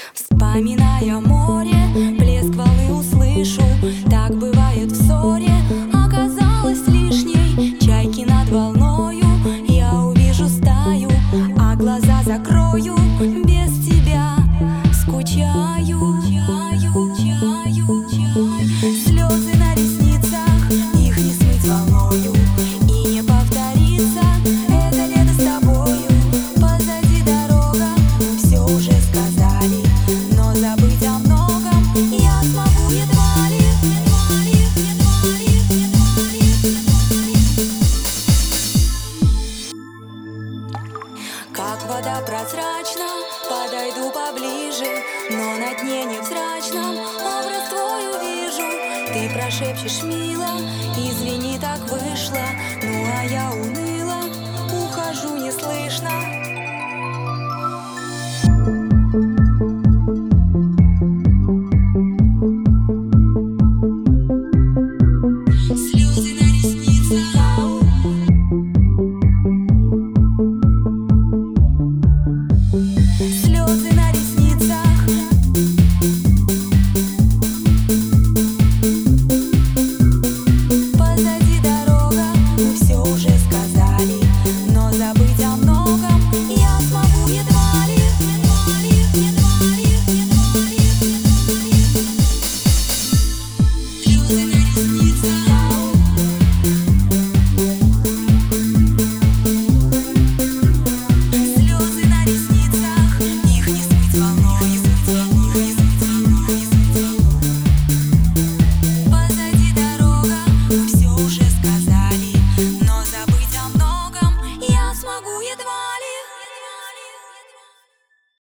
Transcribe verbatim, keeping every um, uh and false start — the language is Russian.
Вспоминая море, плеск волны услышу. Так бывает в ссоре, оказалась лишней. Чайки над волною, я увижу стаю, а глаза закрою, без тебя скучаю. Слезы на ресницах, их не смыть волною и не повторится это лето с тобою. Позади дорога, мы все уже сказали, но забыть о многом я смогу едва ли. Как вода прозрачна, подойду поближе, но на дне невзрачном образ твой увижу. Ты прошепчешь мило, извини, так вышло, ну а я уныло ухожу неслышно.